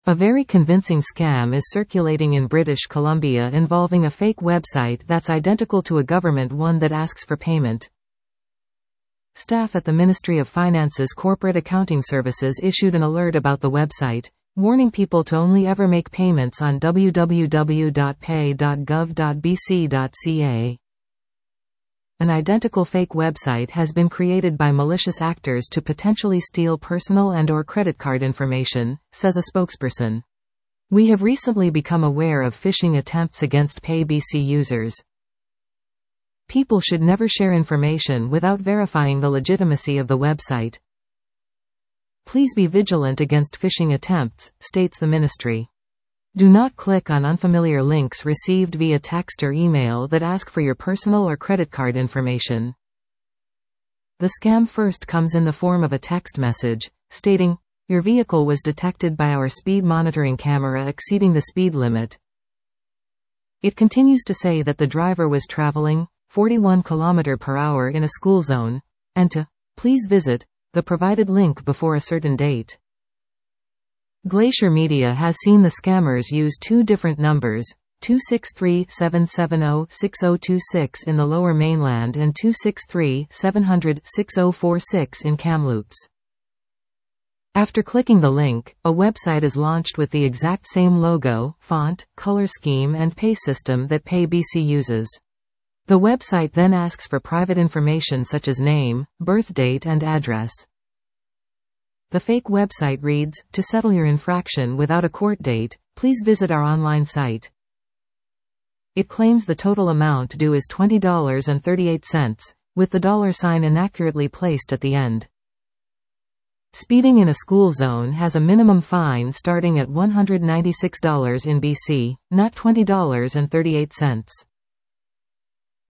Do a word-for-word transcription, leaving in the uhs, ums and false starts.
A very convincing scam is circulating in British Columbia involving a fake website that's identical to a government one that asks for payment. Staff at the Ministry of Finance's Corporate Accounting Services issued an alert about the website, warning people to only ever make payments on w w w dot pay dot gov dot b c dot c a. An identical fake website has been created by malicious actors to potentially steal personal and or credit card information, says a spokesperson. We have recently become aware of phishing attempts against PayBC users. People should never share information without verifying the legitimacy of the website. Please be vigilant against phishing attempts, states the ministry. Do not click on unfamiliar links received via text or email that ask for your personal or credit card information. The scam first comes in the form of a text message, stating, "Your vehicle was detected by our speed monitoring camera exceeding the speed limit." It continues to say that the driver was traveling forty-one kilometers per hour in a school zone, and to, please visit, the provided link before a certain date. Glacier Media has seen the scammers use two different numbers, two six three, seven seven zero, six zero two six in the Lower Mainland and two six three, seven zero zero, six zero four six in Kamloops. After clicking the link, a website is launched with the exact same logo, font, color scheme and pay system that PayBC uses. The website then asks for private information such as name, birth date and address. The fake website reads, "To settle your infraction without a court date, please visit our online site." It claims the total amount due is twenty dollars and thirty-eight cents, with the dollar sign inaccurately placed at the end. Speeding in a school zone has a minimum fine starting at one hundred ninety-six dollars in B C, not twenty dollars and thirty-eight cents.